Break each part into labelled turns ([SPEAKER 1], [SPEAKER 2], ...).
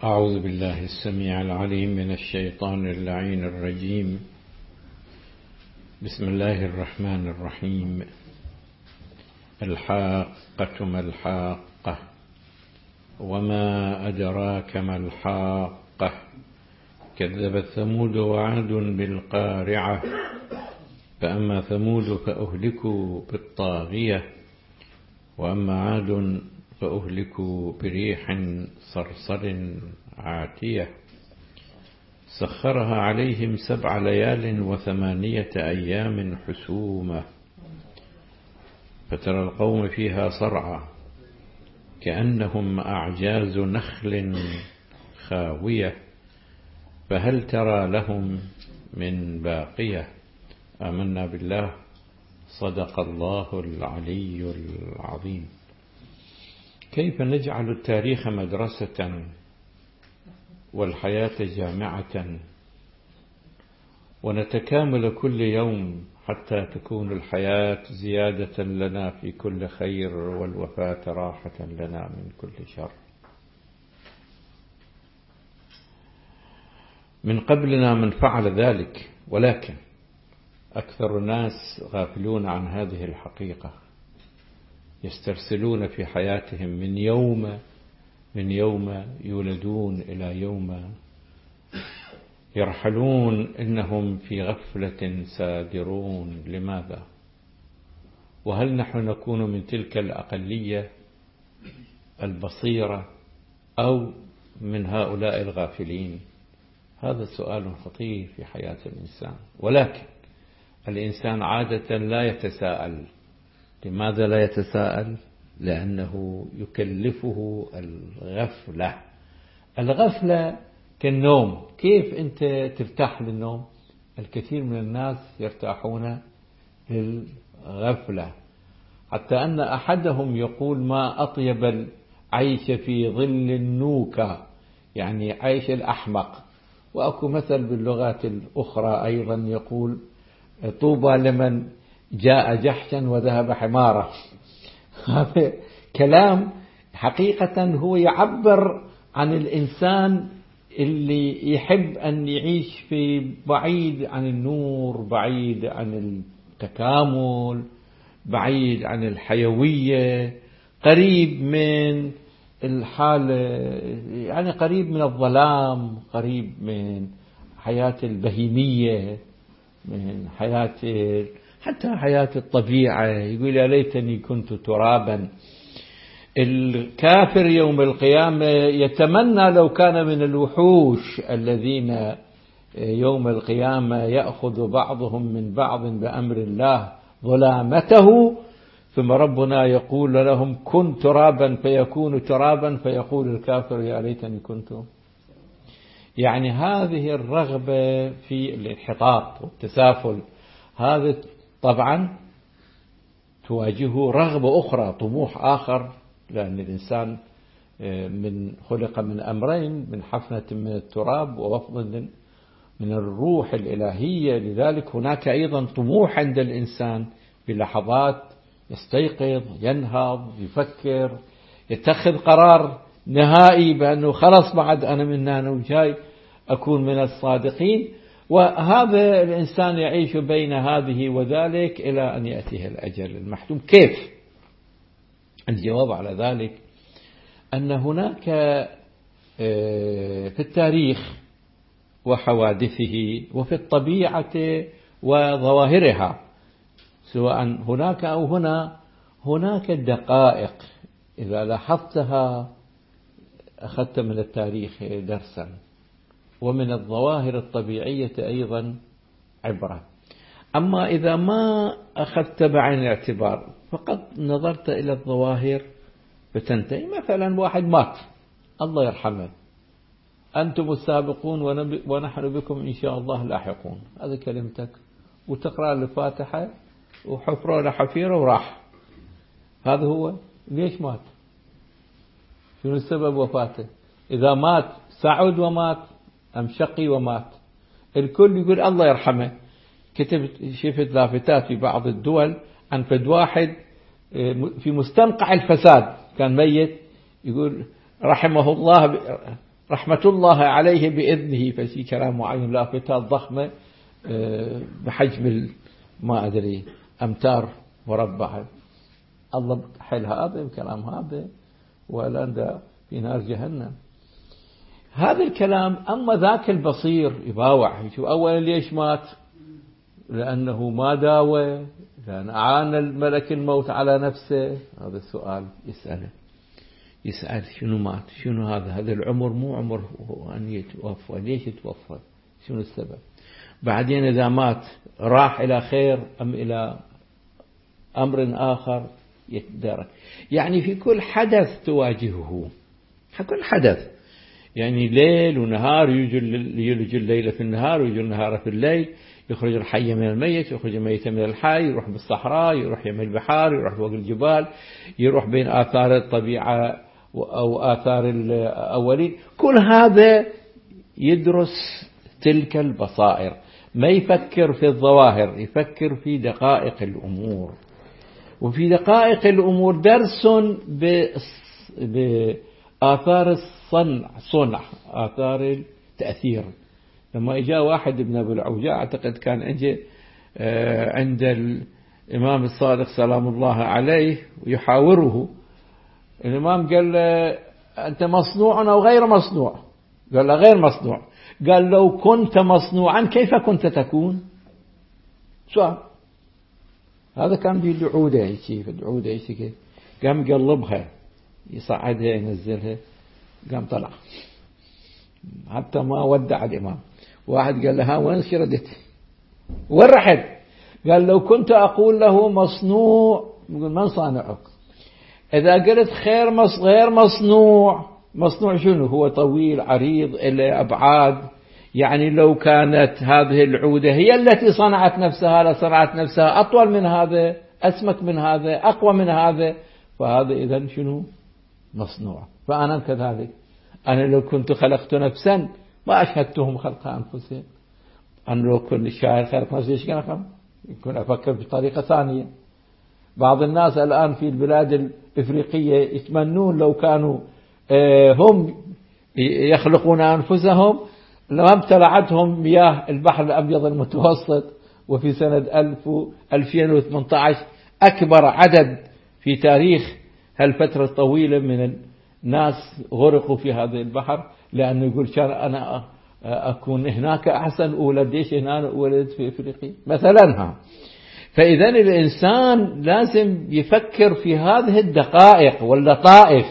[SPEAKER 1] أعوذ بالله السميع العليم من الشيطان اللعين الرجيم. بسم الله الرحمن الرحيم. الحاقة ما الحاقة، وما أدراك ما الحاقة. كذبت ثمود وعاد بالقارعة، فأما ثمود فأهلكوا بالطاغية، وأما عاد فأهلكوا بريح صرصر عاتية سخرها عليهم 7 ليال و8 أيام حسومة، فترى القوم فيها صرعى كأنهم أعجاز نخل خاوية، فهل ترى لهم من باقية. آمنا بالله، صدق الله العلي العظيم. كيف نجعل التاريخ مدرسة والحياة جامعة، ونتكامل كل يوم حتى تكون الحياة زيادة لنا في كل خير، والوفاة راحة لنا من كل شر. من قبلنا من فعل ذلك، ولكن أكثر الناس غافلون عن هذه الحقيقة، يسترسلون في حياتهم من يوم يولدون إلى يوم يرحلون، إنهم في غفلة سادرون. لماذا؟ وهل نحن نكون من تلك الأقلية البصيرة أو من هؤلاء الغافلين؟ هذا سؤال خطير في حياة الإنسان، ولكن الإنسان عادة لا يتساءل. لماذا لا يتساءل؟ لأنه يكلفه الغفلة كالنوم. كيف أنت ترتاح للنوم؟ الكثير من الناس يرتاحون للغفلة، حتى أن أحدهم يقول: ما أطيب العيش في ظل النوكة، يعني عيش الأحمق. وأكو مثل باللغات الأخرى أيضا يقول: طوبى لمن جاء جحشا وذهب حمارا. هذا كلام حقيقة هو يعبر عن الإنسان اللي يحب أن يعيش في بعيد عن النور، بعيد عن التكامل، بعيد عن الحيوية، قريب من الحالة، يعني قريب من الظلام، قريب من حياة البهيمية، من حياة حتى حياة الطبيعة. يقول: يا ليتني كنت ترابا. الكافر يوم القيامة يتمنى لو كان من الوحوش الذين يوم القيامة يأخذ بعضهم من بعض بأمر الله ظلامته، ثم ربنا يقول لهم: كن ترابا، فيكون ترابا، فيقول الكافر: يا ليتني كنت. يعني هذه الرغبة في الانحطاط والتسافل، هذا طبعا تواجهه رغبة أخرى، طموح آخر، لأن الإنسان خلق من أمرين: من حفنة من التراب ووفض من الروح الإلهية. لذلك هناك أيضا طموح عند الإنسان، في لحظات يستيقظ، ينهض، يفكر، يتخذ قرار نهائي بأنه خلص بعد أنا من هنا وجاي أكون من الصادقين. وهذا الإنسان يعيش بين هذه وذلك إلى أن يأتيه الأجل المحتوم. كيف؟ الجواب على ذلك أن هناك في التاريخ وحوادثه وفي الطبيعة وظواهرها، سواء هناك أو هناك دقائق إذا لاحظتها أخذت من التاريخ درسا، ومن الظواهر الطبيعية أيضا عبرة. أما إذا ما أخذت بعين الاعتبار، فقط نظرت إلى الظواهر فتنتهي. مثلا واحد مات، الله يرحمه، أنتم السابقون ونحن بكم إن شاء الله لاحقون، هذا كلمتك، وتقرأ الفاتحة وحفرة لحفيرة وراح. هذا هو. ليش مات؟ شنو السبب وفاته؟ إذا مات سعد ومات أم شقي ومات؟ الكل يقول الله يرحمه. شفت لافتات في بعض الدول عن فد واحد في مستنقع الفساد كان ميت، يقول رحمه الله رحمة الله عليه بإذنه، ففي كلام معين لافتات ضخمة بحجم ما أدري أمتار مربعة، الله حل هذا بكلام هذا ولا في نار جهنم. هذا الكلام. أما ذاك البصير يباوع، يشوف أولا ليش مات؟ لأنه ما داوى، لأن أعان الملك الموت على نفسه. هذا السؤال يسأل شنو مات؟ شنو هذا العمر مو عمر أن يتوفى، ليش يتوفى؟ شنو السبب؟ بعدين إذا مات راح إلى خير أم إلى أمر آخر يتدارك. يعني في كل حدث تواجهه، كل حدث، يعني ليل ونهار، يلج الليل في النهار ويجي النهار في الليل، يخرج الحي من الميت، يخرج الميت من الحي، يروح بالصحراء، يروح يم البحار، يروح فوق الجبال، يروح بين آثار الطبيعة أو آثار الأولين. كل هذا يدرس تلك البصائر، ما يفكر في الظواهر، يفكر في دقائق الأمور. وفي دقائق الأمور درس بآثار صنع آثار التأثير. لما إجا واحد ابن أبو العوجاء، أعتقد كان عند الإمام الصادق سلام الله عليه ويحاوره، الإمام قال له أنت مصنوع أو غير مصنوع؟ قال له غير مصنوع. قال لو كنت مصنوعا كيف كنت تكون؟ سؤال. هذا كان في العودة، في العودة كيف قام يقلبها، يصعدها ينزلها، قام طلع حتى ما ودع الإمام. واحد قال له ها وين شردت؟ وين رحت؟ قال لو كنت أقول له مصنوع، يقول من صانعك؟ إذا قلت غير مصنوع، مصنوع شنو؟ هو طويل عريض إلى أبعاد. يعني لو كانت هذه العودة هي التي صنعت نفسها لصنعت نفسها أطول من هذا، أسمك من هذا، أقوى من هذا، فهذا إذن شنو؟ مصنوع. فأنا كذلك، أنا لو كنت خلقت نفسا ما أشهدتهم خلق أنفسهم. أنا لو كنت الشاعر خلق نفسي إيش كان يكون أفكر بطريقة ثانية. بعض الناس الآن في البلاد الإفريقية يتمنون لو كانوا هم يخلقون أنفسهم لما ابتلعتهم مياه البحر الأبيض المتوسط. وفي سنة 2018 أكبر عدد في تاريخ هالفترة الطويلة من الناس غرقوا في هذا البحر، لأنه يقول كان أنا أكون هناك أحسن، ولديش هنا ولدت في إفريقيا مثلا. فإذا الإنسان لازم يفكر في هذه الدقائق واللطائف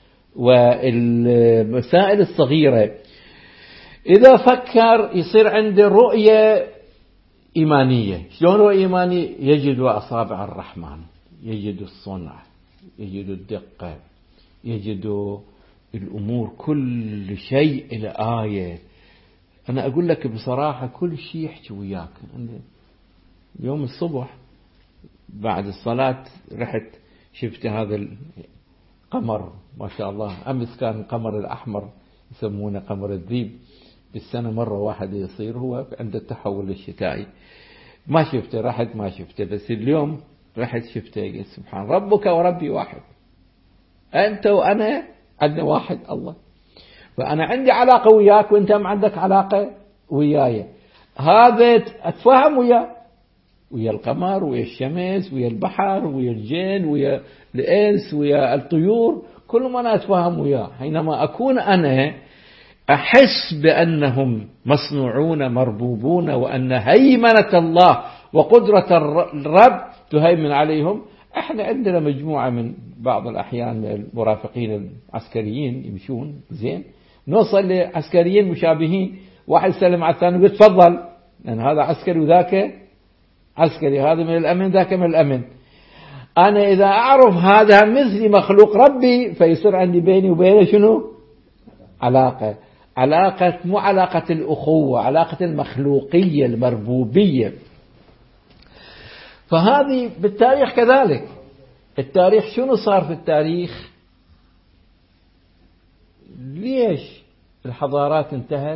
[SPEAKER 1] والمسائل الصغيرة. إذا فكر يصير عنده رؤية إيمانية. شلون رؤية إيمانية؟ يجد أصابع الرحمن، يجد الصنع، يجد الدقة، يجد الأمور، كل شيء إلى آية. أنا أقول لك بصراحة كل شيء يحكي وياك. يوم الصبح بعد الصلاة رحت شفت هذا القمر ما شاء الله. أمس كان القمر الأحمر يسمونه قمر الذيب، بالسنة مرة واحدة يصير، هو عند التحول الشتائي. ما شفته، رحت ما شفته، بس اليوم رحت شفته. سبحان ربك وربي واحد، أنت وأنا عندنا واحد الله. فأنا عندي علاقة وياك وأنت ما عندك علاقة وياي. هذا أتفهم ويا القمر، ويا الشمس، ويا البحر، ويا الجن، ويا الإنس، ويا الطيور، كل ما أنا أتفهم وياه. حينما أكون أنا أحس بأنهم مصنوعون مربوبون، وأن هيمنة الله وقدرة الرب تهيمن عليهم. احنا عندنا مجموعة من بعض الأحيان المرافقين العسكريين يمشون زين، نوصل لعسكريين مشابهين، واحد سلم على الثاني يقول تفضل، لأن هذا عسكري وذاك عسكري، هذا من الأمن ذاك من الأمن. أنا إذا أعرف هذا مثلي مخلوق ربي، فيصير عندي بيني وبينه شنو؟ علاقة مو علاقة الأخوة، علاقة المخلوقية المربوبية. فهذه بالتاريخ كذلك. التاريخ شنو صار في التاريخ؟ ليش الحضارات انتهت؟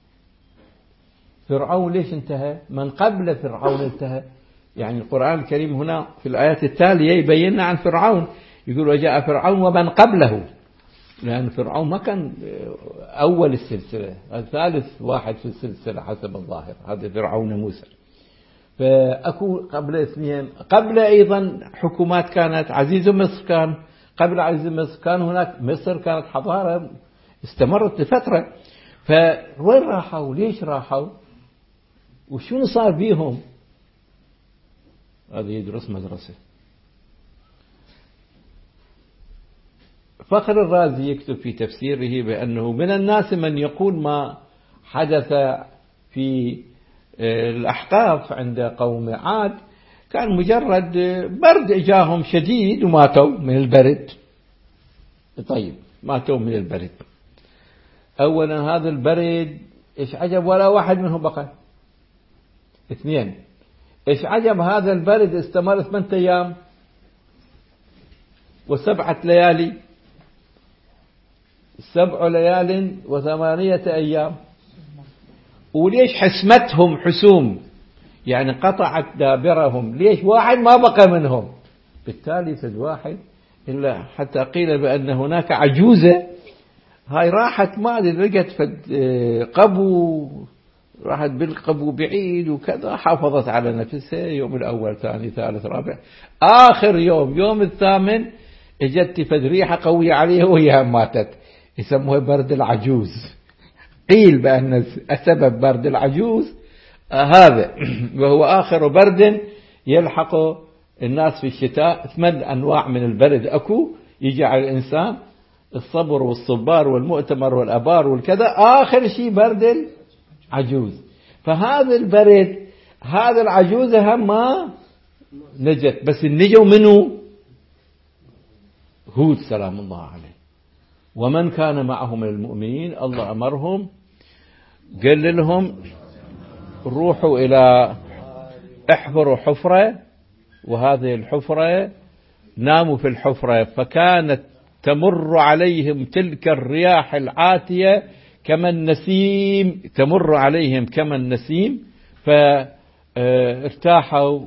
[SPEAKER 1] فرعون ليش انتهى؟ من قبل فرعون انتهى. يعني القرآن الكريم هنا في الآيات التالية يبيننا عن فرعون، يقول وجاء فرعون ومن قبله. لأن فرعون ما كان أول السلسلة، ثالث واحد في السلسلة حسب الظاهر، هذا فرعون موسى. فأكو قبل اثنين، قبل أيضا حكومات كانت. عزيز مصر كان قبل عزيز مصر كان هناك، مصر كانت حضارة استمرت لفترة. فوين راحوا؟ ليش راحوا؟ وشو صار بيهم؟ هذا يدرس مدرسة. فخر الرازي يكتب في تفسيره بأنه من الناس من يقول ما حدث في الأحقاف عند قوم عاد كان مجرد برد إجاهم شديد وماتوا من البرد. طيب ماتوا من البرد. أولا هذا البرد إيش عجب ولا واحد منهم بقى. اثنين، إيش عجب هذا البرد استمر 8 أيام و7 ليالي، 7 ليال و8 أيام. وليش حسمتهم حسوم، يعني قطعت دابرهم، ليش واحد ما بقى منهم؟ بالتالي فد واحد إلا حتى قيل بأن هناك عجوزة هاي راحت ما لقت فد قبو، راحت بالقبو بعيد وكذا، حافظت على نفسها يوم الأول ثاني ثالث رابع، آخر يوم الثامن اجت فد ريحة قوية عليها وهي ماتت، يسموها برد العجوز. قيل بأن سبب برد العجوز هذا، وهو آخر برد يلحق الناس في الشتاء. 8 أنواع من البرد أكو يجي على الإنسان، الصبر والصبار والمؤتمر والأبار والكذا، آخر شيء برد العجوز. فهذا البرد هذا العجوز هم ما نجت، بس النجوا منه هود سلام الله عليه ومن كان معه من المؤمنين. الله أمرهم قال لهم روحوا إلى احفروا حفرة، وهذه الحفرة ناموا في الحفرة، فكانت تمر عليهم تلك الرياح العاتية كما النسيم، تمر عليهم كما النسيم، فارتاحوا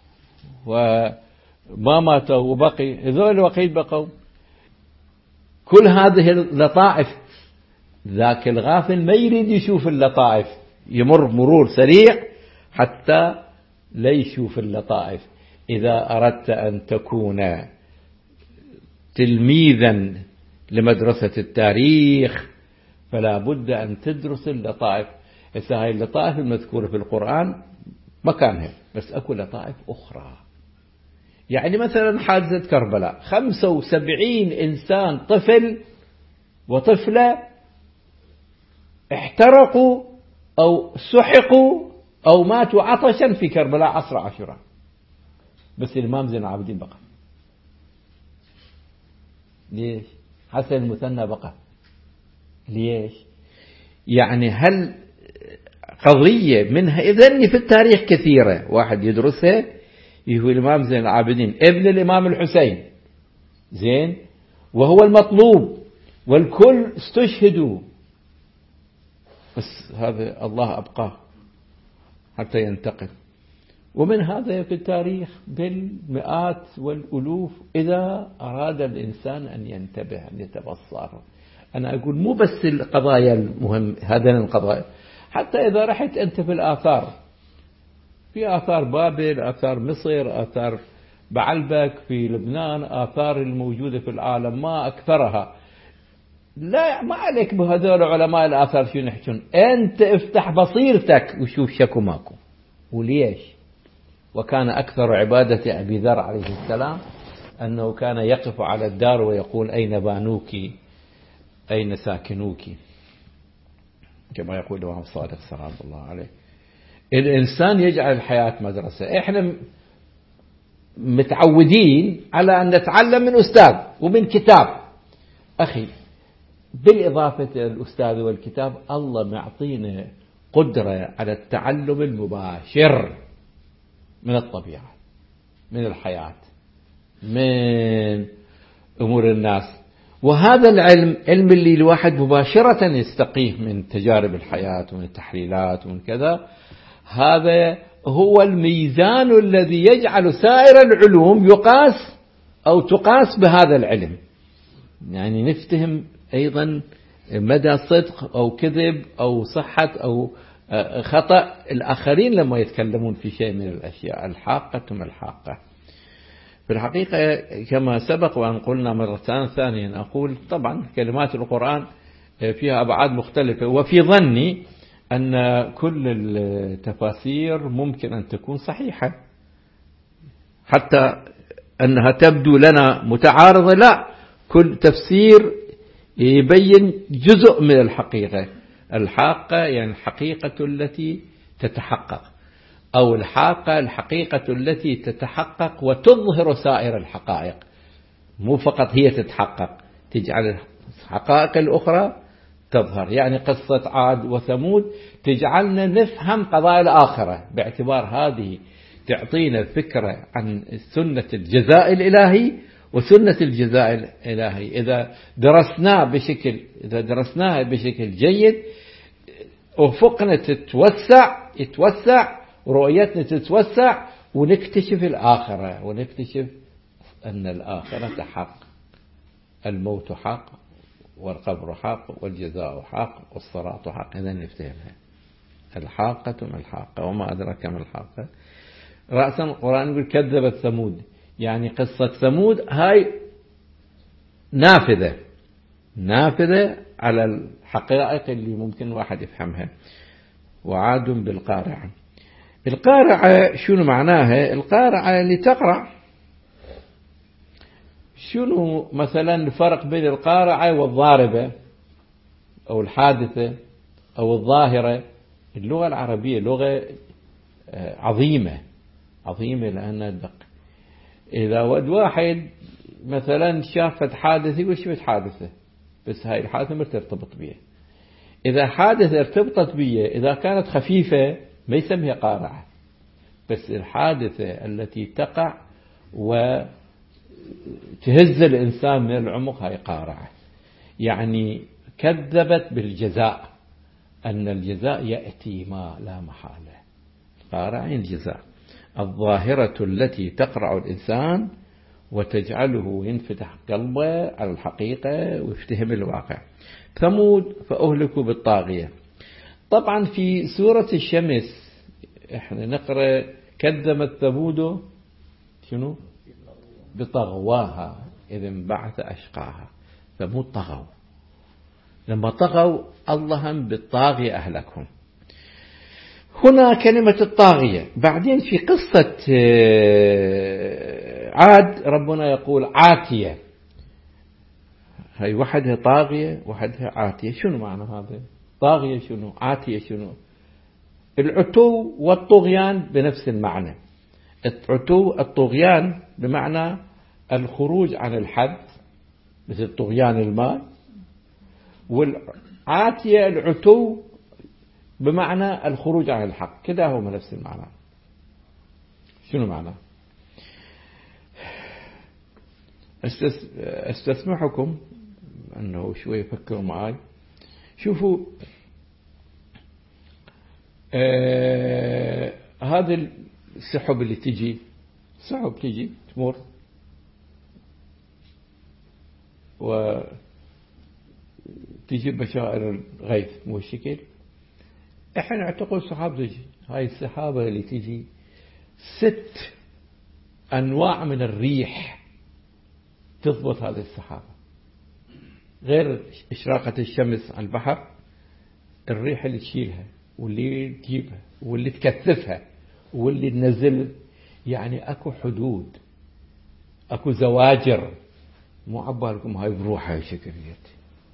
[SPEAKER 1] وما ماتوا وبقي هذول الوقيت بقوا. كل هذه اللطائف، ذاك الغافل ما يريد يشوف اللطائف، يمر مرور سريع حتى لا يشوف اللطائف. إذا أردت أن تكون تلميذا لمدرسة التاريخ فلا بد أن تدرس اللطائف. هاي اللطائف المذكورة في القرآن مكانها، بس أكو لطائف أخرى. يعني مثلا حادثة كربلاء، 75 إنسان، طفل وطفلة احترقوا أو سحقوا أو ماتوا عطشا في كربلاء عصر عاشوراء، بس الإمام زين العابدين بقى. ليش؟ حسن المثنى بقى. ليش؟ يعني هل قضية منها إذن في التاريخ كثيرة واحد يدرسها، هو الإمام زين العابدين ابن الإمام الحسين، زين، وهو المطلوب والكل استشهدوا، بس هذا الله أبقاه حتى ينتقل. ومن هذا في التاريخ بالمئات والألوف، إذا أراد الإنسان أن ينتبه أن يتبصر. أنا أقول مو بس القضايا المهم، هذين القضايا، حتى إذا رحت أنت في الآثار، في آثار بابل، آثار مصر، آثار بعلبك في لبنان، آثار الموجودة في العالم ما أكثرها. لا ما عليك بهذول علماء الآثار شو نحكون، أنت افتح بصيرتك وشوف شكو ماكو. وليش؟ وكان أكثر عبادة أبي ذر عليه السلام أنه كان يقف على الدار ويقول أين بانوك أين ساكنوك، كما يقول الإمام الصادق سلام الله عليه. الإنسان يجعل الحياة مدرسة. إحنا متعودين على أن نتعلم من أستاذ ومن كتاب. أخي بالإضافة للأستاذ والكتاب، الله معطينا قدرة على التعلم المباشر من الطبيعة، من الحياة، من أمور الناس. وهذا العلم، علم اللي الواحد مباشرة يستقيه من تجارب الحياة ومن التحليلات ومن كذا، هذا هو الميزان الذي يجعل سائر العلوم يقاس أو تقاس بهذا العلم. يعني نفتهم أيضا مدى صدق أو كذب أو صحة أو خطأ الآخرين لما يتكلمون في شيء من الأشياء. الحاقة ما الحاقة. في الحقيقة كما سبق وأن قلنا مرة ثانية، أقول طبعا كلمات القرآن فيها أبعاد مختلفة، وفي ظني أن كل التفاسير ممكن أن تكون صحيحة، حتى أنها تبدو لنا متعارضة، لا، كل تفسير يبين جزء من الحقيقة. الحاقة يعني الحقيقة التي تتحقق، أو الحقيقة التي تتحقق وتظهر سائر الحقائق، مو فقط هي تتحقق، تجعل الحقائق الأخرى تظهر. يعني قصة عاد وثمود تجعلنا نفهم قضايا الآخرة، باعتبار هذه تعطينا فكرة عن سنة الجزاء الإلهي وسنة الجزاء الإلهي. إذا درسناها بشكل جيد، أفقنا يتوسع، ورؤيتنا تتوسع، ونكتشف الآخرة، ونكتشف أن الآخرة حق، الموت حق، والقبر حق، والجزاء حق، والصراط حق. إذا نفتهمها. الحاقة ما الحاقة، وما أدرك ما الحاقة. رأسا القرآن يقول كذبت ثمود، يعني قصة ثمود هاي نافذة على الحقائق اللي ممكن واحد يفهمها. وعاد بالقارعة. القارعة شنو معناها؟ القارعة اللي تقرع. شنو مثلا الفرق بين القارعة والضاربة أو الحادثة أو الظاهرة؟ اللغة العربية لغة عظيمة لأنها دق. إذا واحد مثلا شافت حادثة يقول شفت حادثة، بس هاي الحادثة ما ترتبط بيه. إذا حادثة ارتبطت بيه، إذا كانت خفيفة ما يسميها قارعة، بس الحادثة التي تقع وتهز الإنسان من العمق هاي قارعة. يعني كذبت بالجزاء، أن الجزاء يأتي ما لا محالة. قارعة الجزاء، الظاهرة التي تقرع الإنسان وتجعله ينفتح قلبه على الحقيقة ويفتهم الواقع. ثمود فأهلكوا بالطاغية. طبعا في سورة الشمس احنا نقرأ كذبت ثمود شنو؟ بطغواها إذ انبعث أشقاها. ثمود طغوا، لما طغوا الله بالطاغية أهلكهم. هنا كلمة الطاغية. بعدين في قصة عاد ربنا يقول عاتية. هاي وحدها طاغية وحدها عاتية. شنو معنى هذا؟ طاغية شنو؟ عاتية شنو؟ العتو والطغيان بنفس المعنى. الطغيان بمعنى الخروج عن الحد، مثل طغيان الماء. والعاتية العتو بمعنى الخروج عن الحق. كده هو نفس المعنى. شنو معنى؟ استسمحكم أنه شوي فكروا معي. شوفوا هذه السحب اللي تجي، سحب تجي تمر وتجي بشائر الغيث، مو الشكل. احنا نعتقد سحاب تجي. هاي السحابة اللي تجي 6 أنواع من الريح تضبط هذه السحابة، غير إشراقة الشمس على البحر. الريح اللي تشيلها واللي تجيبها واللي تكثفها واللي تنزل. يعني أكو حدود، أكو زواجر. مو عبالكم هاي بروحها شكليات.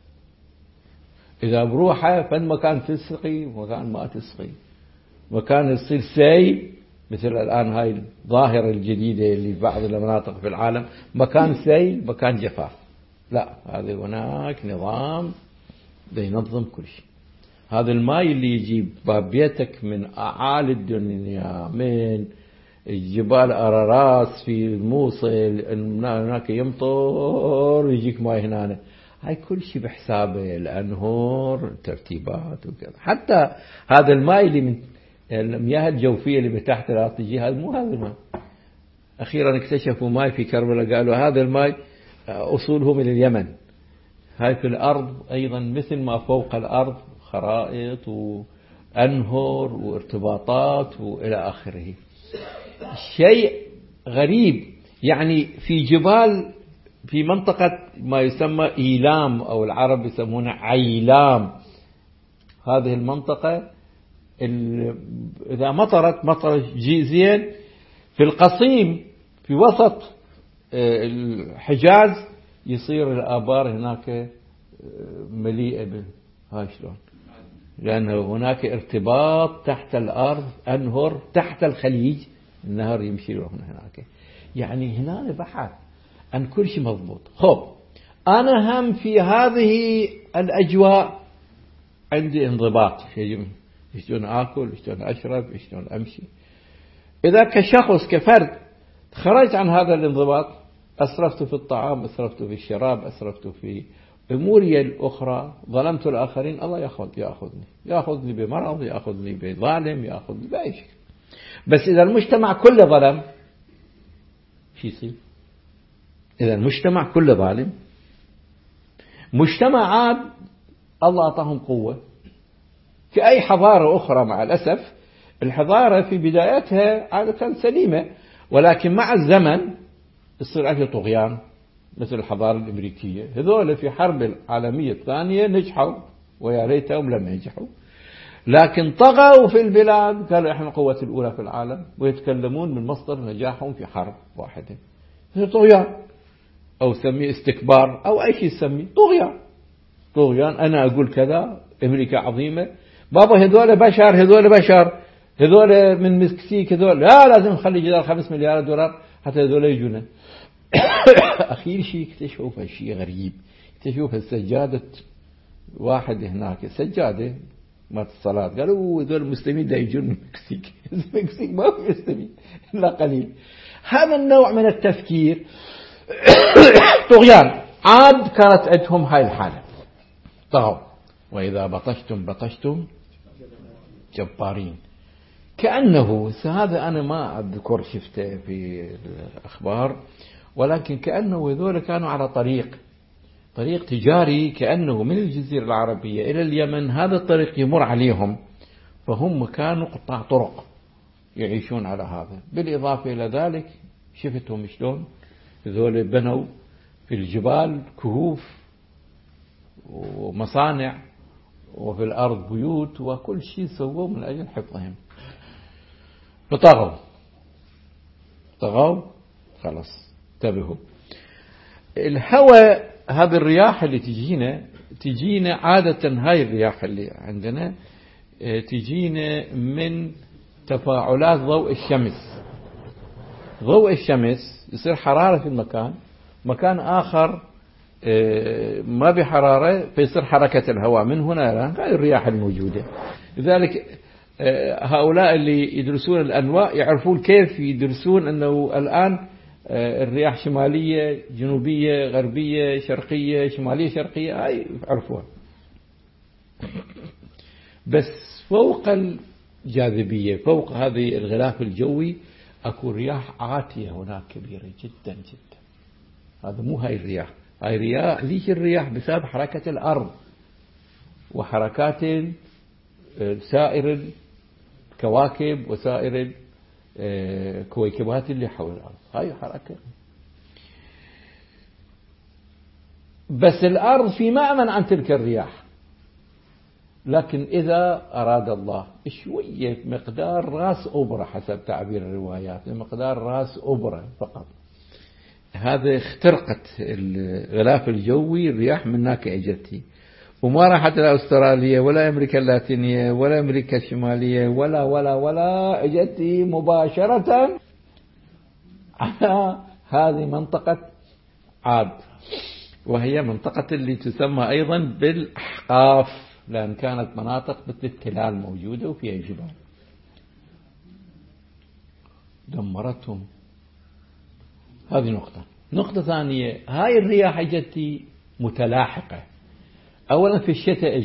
[SPEAKER 1] إذا بروحها فان مكان تسقي ومكان ما تسقي، مكان يصير سيل، مثل الآن هاي الظاهرة الجديدة اللي في بعض المناطق في العالم، مكان سيل مكان جفاف. لا، هذا هناك نظام ينظم كل شيء. هذا الماء اللي يجيب باب بيتك من أعالي الدنيا، من جبال أراراس في الموصل، هناك يمطر يجيك ماء هنا. هاي كل شيء بحسابه، الأنهار ترتيبات وكذا. حتى هذا الماء اللي من المياه الجوفية اللي من تحت الأرض تجي، هذا مو هذا الماء. أخيرا اكتشفوا ماء في كربلاء، قالوا هذا الماء أصوله من اليمن. هاي في الأرض أيضا مثل ما فوق الأرض خرائط وأنهر وارتباطات وإلى آخره. شيء غريب يعني في جبال في منطقة ما يسمى إيلام أو العرب يسمونه عيلام. هذه المنطقة إذا مطر زين في القصيم في وسط الحجاز يصير الآبار هناك مليئة هاي شلون؟ لأنه هناك ارتباط تحت الأرض، أنهر تحت الخليج، النهر يمشي له هناك. يعني هنا بحث عن كل شيء مضبوط. خب أنا هم في هذه الأجواء عندي انضباط، شلون آكل، شلون أشرب، شلون أمشي. إذا كشخص كفرد خرجت عن هذا الانضباط، أسرفت في الطعام، أسرفت في الشراب، أسرفت في أموري الأخرى، ظلمت الآخرين، الله يأخذني بمرض، يأخذني بظالم، يأخذني بأي شيء. بس إذا المجتمع كله ظلم شو يصير؟ إذا المجتمع كله ظالم، مجتمع عاد الله أعطاهم قوة. في أي حضارة أخرى مع الأسف الحضارة في بدايتها عادة سليمة، ولكن مع الزمن يصير عليه طغيان، مثل الحضارة الأمريكية. هذول في حرب العالمية الثانية نجحوا ويا ريتهم لم ينجحوا، لكن طغوا في البلاد، قالوا احنا القوة الأولى في العالم، ويتكلمون من مصدر نجاحهم في حرب واحدة. هذا طغيان، أو سميه استكبار، أو أي شيء سميه طغيان. أنا أقول كذا، أمريكا عظيمة، بابا هذول هذول من مكسيك، هذول لا لازم نخلي جدار 5 مليار دولار حتى هذول يجونا. أخير شيء اكتشفوا شيء غريب، اكتشفوا السجادة واحد هناك، سجادة مات الصلاة، قالوا هذول المسلمين دا يجون من المكسيك ما في مسلمين إلا قليل. هذا النوع من التفكير طغيان. عاد كانت عندهم هاي الحالة، طغوا. وإذا بطشتم جبارين. كأنه هذا أنا ما أذكر شفته في الأخبار، ولكن كأنه هذول كانوا على طريق تجاري، كأنه من الجزيرة العربية إلى اليمن هذا الطريق يمر عليهم، فهم كانوا قطاع طرق يعيشون على هذا. بالإضافة إلى ذلك شفتهم شلون هذول بنوا في الجبال كهوف ومصانع، وفي الأرض بيوت، وكل شيء سووه من أجل حفظهم. فطغوا خلاص. انتبهوا، الهواء هذه الرياح اللي تجينا عادة، هاي الرياح اللي عندنا تجينا من تفاعلات ضوء الشمس. يصير حرارة في مكان آخر ما بحرارة، فيصير حركة الهواء من هنا. هاي الرياح الموجودة. لذلك هؤلاء اللي يدرسون الأنواء يعرفون كيف يدرسون أنه الآن الرياح شمالية، جنوبية، غربية، شرقية، شمالية، شرقية، هاي يعرفوها. بس فوق الجاذبية، فوق هذه الغلاف الجوي، أكو رياح عاتية هناك كبيرة جدا جدا. هذا مو هاي الرياح، هاي رياح، ليش الرياح؟ بسبب حركة الأرض وحركات سائر الكواكب وسائر الكويكبات اللي حول الأرض. هاي حركة. بس الأرض في مأمن عن تلك الرياح، لكن إذا أراد الله شوية مقدار راس أبرة حسب تعبير الروايات، مقدار راس أبرة فقط، هذا اخترقت الغلاف الجوي، الرياح من هناك اجتي، وما راحت لأستراليا ولا أمريكا اللاتينية ولا أمريكا الشمالية ولا اجتي مباشرة على هذه منطقة عاد، وهي منطقة اللي تسمى أيضا بالأحقاف، لأن كانت مناطق مثل التلال موجودة وفيها جبال. دمرتهم. هذه نقطة ثانية، هاي الرياح اجتي متلاحقة. أولا في الشتاء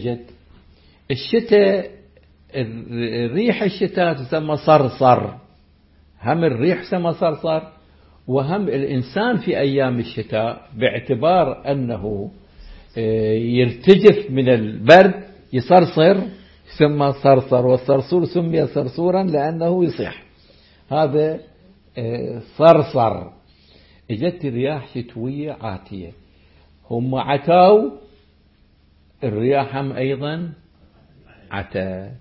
[SPEAKER 1] ريح الشتاء تسمى صرصر، هم الريح تسمى صرصر، وهم الإنسان في أيام الشتاء باعتبار أنه يرتجف من البرد يصرصر ثم صرصر، والصرصور سمي صرصورا لأنه يصيح. هذا صرصر. اجت رياح شتوية عاتية، هم عتاوا، الرياح هم أيضا عتا،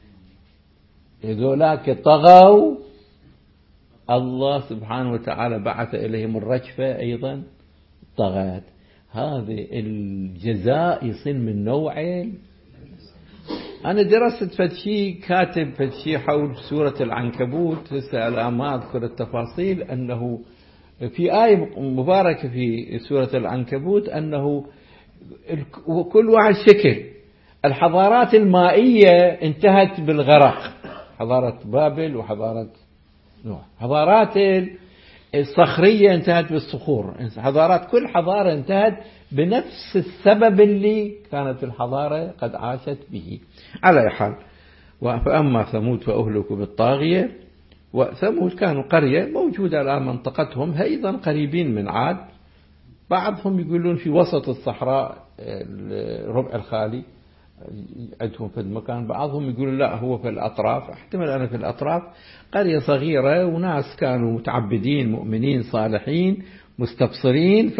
[SPEAKER 1] هذولاك طغوا، الله سبحانه وتعالى بعث إليهم الرجفة أيضا طغت. هذا الجزاء يصير من نوعين. أنا درست فدشي، كاتب فدشي حول سورة العنكبوت، هسه ما أذكر التفاصيل، أنه في آية مباركة في سورة العنكبوت أنه كل واحد شكل. الحضارات المائية انتهت بالغرق، حضارة بابل وحضارة نوح. حضارات الصخرية انتهت بالصخور. كل حضارة انتهت بنفس السبب اللي كانت الحضارة قد عاشت به. على أي حال، فأما ثمود فأهلكوا بالطاغية. وثمود كانوا قرية موجودة الآن منطقتهم، أيضا قريبين من عاد. بعضهم يقولون في وسط الصحراء الربع الخالي عندهم في المكان، بعضهم يقولون لا هو في الأطراف. احتمل أنا في الأطراف، قرية صغيرة وناس كانوا متعبدين مؤمنين صالحين مستبصرين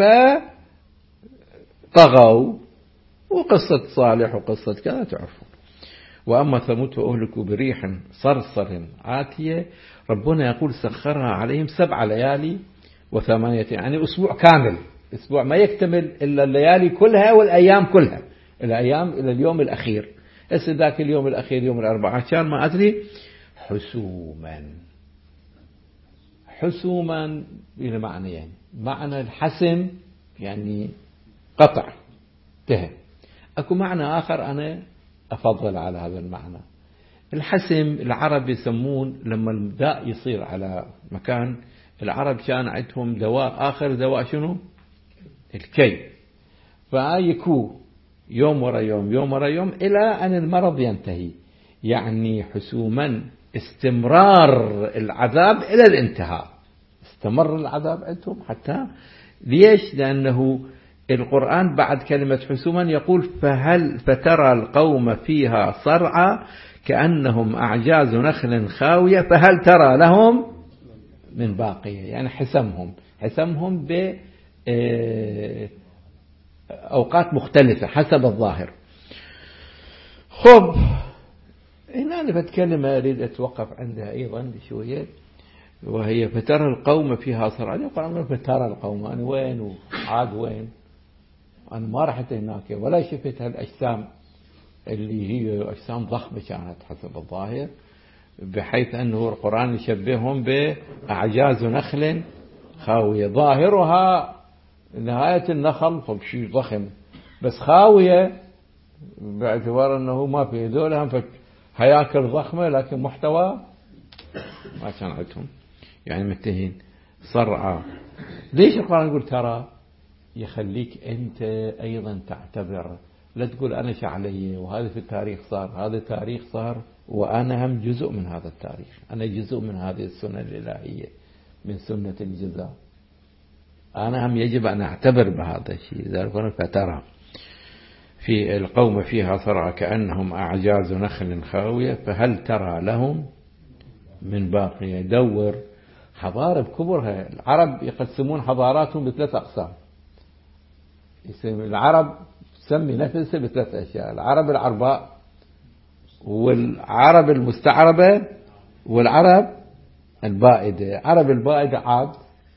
[SPEAKER 1] فطغوا. وقصة صالح وقصة كذا تعرفون. وأما ثمود فأهلكوا بريح صرصر عاتية. ربنا يقول سخرها عليهم 7 ليالي و8، يعني أسبوع كامل. أسبوع ما يكتمل إلا الليالي كلها والأيام كلها، الأيام إلى اليوم الأخير. هسه ذاك اليوم الأخير يوم الأربعاء كان ما أدري حسوما بمعنى، يعني معنى الحسم يعني قطع انتهى. أكو معنى آخر أنا أفضل على هذا المعنى. الحسم العرب يسمون لما الداء يصير على مكان، العرب كان عندهم دواء، آخر دواء شنو؟ الكي. فيكو يوم ورا يوم يوم ورا يوم إلى أن المرض ينتهي. يعني حسوما استمرار العذاب إلى الانتهاء. استمر العذاب عندهم حتى ليش؟ لأنه القرآن بعد كلمة حسوما يقول فترى القوم فيها صرعى كأنهم أعجاز نخل خاوية فهل ترى لهم من باقية. يعني حسمهم بأوقات مختلفة حسب الظاهر. خب هنا أنا بتكلم أريد أتوقف عندها أيضا بشوية، وهي فترى القوم فيها صرعى. يقول فترى القوم، أنا وين وعاد وين؟ أنا ما رحت هناك ولا شفت هالأجسام اللي هي أجسام ضخمة كانت حسب الظاهر، بحيث أنه القرآن يشبههم بأعجاز نخل خاوية، ظاهرها نهاية النخل فبشي ضخم بس خاوية، باعتبار أنه ما في ذولهم هياكل ضخمة لكن محتوى ما كان عندهم، يعني منتهين صرعى. ليش القرآن يقول ترى؟ يخليك أنت أيضا تعتبر، لا تقول أنا شعلية وهذا في التاريخ صار، هذا تاريخ صار وأنا هم جزء من هذا التاريخ، أنا جزء من هذه السنة الإلهية، من سنة الجزاء، أنا هم يجب أن أعتبر بهذا الشيء. ذلك فترى في القوم فيها صرعى كأنهم أعجاز نخل خاوية فهل ترى لهم من باقية. دور حضارة بكبرها. العرب يقسمون حضاراتهم ب3 أقسام. العرب تسمي نفسها ب3 أشياء: العرب العرباء، والعرب المستعربة، والعرب البائدة. عرب البائدة عاد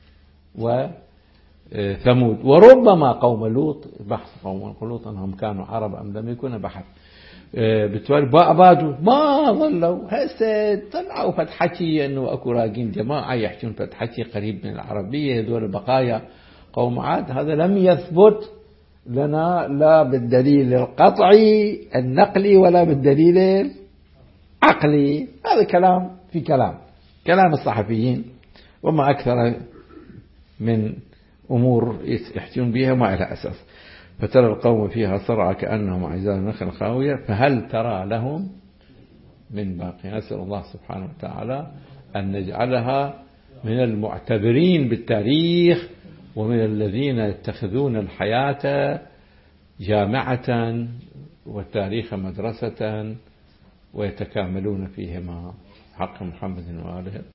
[SPEAKER 1] وثمود، وربما قوم لوط. بحث قوم لوط أنهم كانوا عرب أم لم يكونوا، بحث بالتالي بادوا ما ظلوا. هسه طلعوا فتحكي أنه أكو راقين جماعة يحكون فتحكي قريب من العربية، هذول بقايا قوم عاد. هذا لم يثبت لنا لا بالدليل القطعي النقلي ولا بالدليل العقلي. هذا كلام في كلام الصحفيين، وما أكثر من أمور يحكون بها ما لها أساس. فترى القوم فيها صرعى كأنهم أعجاز نخل خاوية فهل ترى لهم من باقي. نسأل الله سبحانه وتعالى أن نجعلها من المعتبرين بالتاريخ، ومن الذين يتخذون الحياة جامعة والتاريخ مدرسة، ويتكاملون فيهما حق محمد وآله.